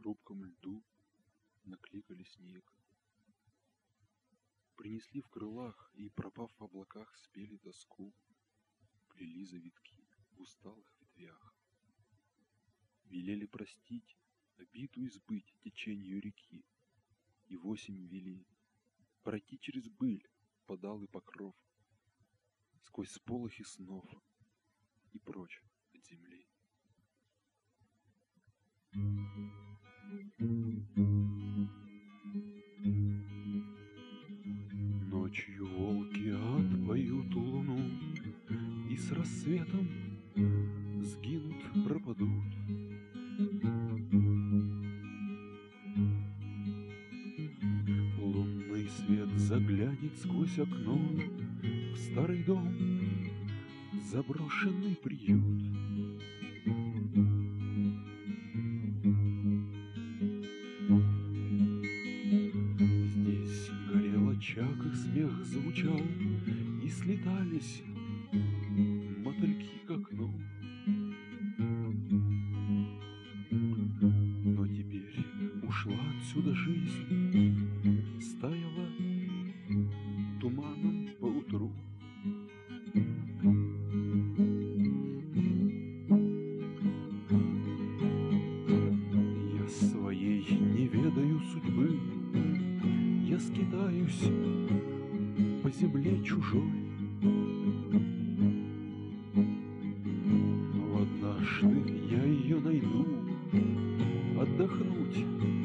хрупком льду накликали снег. Принесли в крылах и, пропав в облаках, спели тоску, плели завитки в усталых ветвях. Велели простить, обиду избыть теченью реки, и 8 вели пройти через быль под алый покров, сквозь сполохи снов и прочь от земли. Ночью волки отпоют луну и с рассветом сгинут, пропадут. Лунный свет заглянет сквозь окно в старый дом, заброшенный приют. Здесь горел очаг, и смех звучал, и слетались мотыльки к окну. Но теперь ушла отсюда жизнь, стаяла туманом поутру. Я своей не ведаю судьбы, я скитаюсь по земле чужой. Но однажды я ее найду, отдохнуть